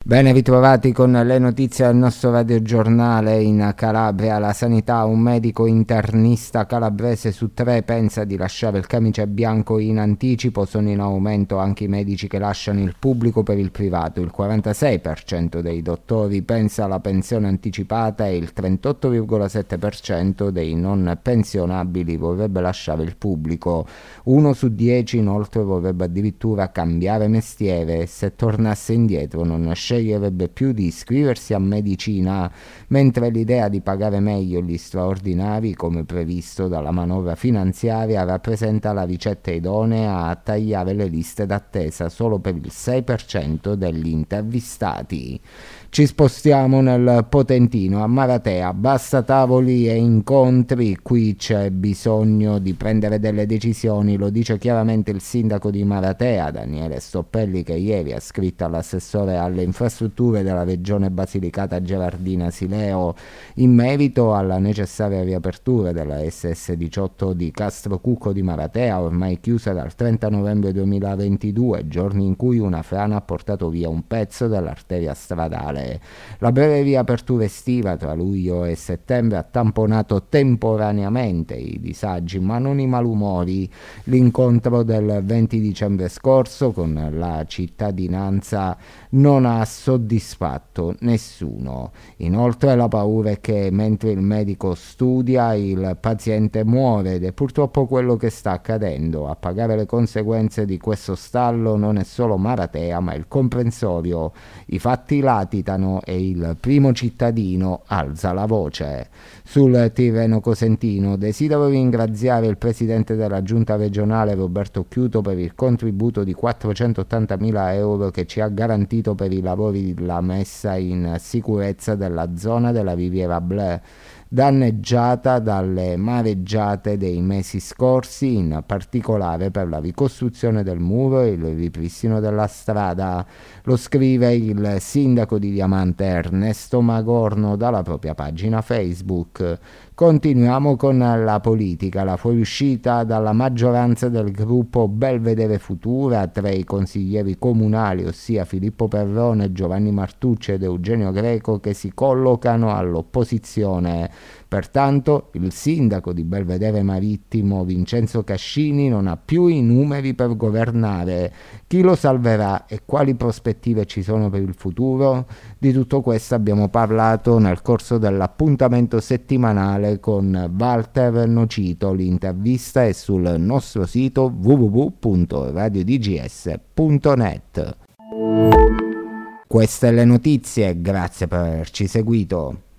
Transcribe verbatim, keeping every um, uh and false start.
Ben ritrovati con le notizie del nostro radiogiornale. In Calabria la sanità, un medico internista calabrese su tre pensa di lasciare il camice bianco in anticipo. Sono in aumento anche i medici che lasciano il pubblico per il privato. Il quarantasei per cento dei dottori pensa alla pensione anticipata e il trentotto virgola sette per cento dei non pensionabili vorrebbe lasciare il pubblico. Uno su dieci inoltre vorrebbe addirittura cambiare mestiere e se tornasse indietro non sceglierebbe più di iscriversi a medicina, mentre l'idea di pagare meglio gli straordinari, come previsto dalla manovra finanziaria, rappresenta la ricetta idonea a tagliare le liste d'attesa solo per il sei per cento degli intervistati. Ci spostiamo nel Potentino, a Maratea, basta tavoli e incontri, qui c'è bisogno di prendere delle decisioni, lo dice chiaramente il sindaco di Maratea, Daniele Stoppelli, che ieri ha scritto all'assessore alle infrastrutture della regione Basilicata Gerardina Sileo in merito alla necessaria riapertura della S S diciotto di Castrocucco di Maratea, ormai chiusa dal trenta novembre duemilaventidue, giorni in cui una frana ha portato via un pezzo dell'arteria stradale. La breve riapertura estiva tra luglio e settembre ha tamponato temporaneamente i disagi ma non i malumori. L'incontro del venti dicembre scorso con la cittadinanza non ha soddisfatto nessuno. Inoltre la paura è che mentre il medico studia il paziente muore ed è purtroppo quello che sta accadendo. A pagare le conseguenze di questo stallo non è solo Maratea ma il comprensorio. I fatti latitano e il primo cittadino alza la voce. Sul Tirreno Cosentino desidero ringraziare il presidente della giunta regionale Roberto Chiuto per il contributo di quattrocentottantamila euro che ci ha garantito per i lavori della messa in sicurezza della zona della Riviera Bleu, danneggiata dalle mareggiate dei mesi scorsi, in particolare per la ricostruzione del muro e il ripristino della strada. Lo scrive il sindaco di Diamante Ernesto Magorno dalla propria pagina Facebook. Continuiamo con la politica. La fuoriuscita dalla maggioranza del gruppo Belvedere Futura tra i consiglieri comunali, ossia Filippo Perrone, Giovanni Martucci ed Eugenio Greco, che si collocano all'opposizione. Pertanto il sindaco di Belvedere Marittimo, Vincenzo Cascini, non ha più i numeri per governare. Chi lo salverà e quali prospettive ci sono per il futuro? Di tutto questo abbiamo parlato nel corso dell'appuntamento settimanale con Walter Nocito. L'intervista è sul nostro sito w w w punto radio d g s punto net. Queste le notizie, grazie per averci seguito.